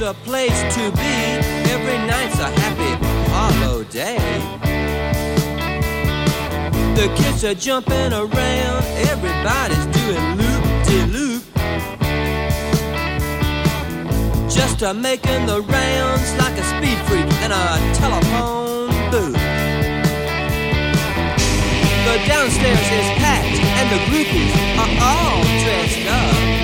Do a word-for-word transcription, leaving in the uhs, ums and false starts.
the place to be. Every night's a happy hollow day. The kids are jumping around, everybody's doing loop-de-loop, just a making the rounds like a speed freak in a telephone booth. The downstairs is packed and the groupies are all dressed up.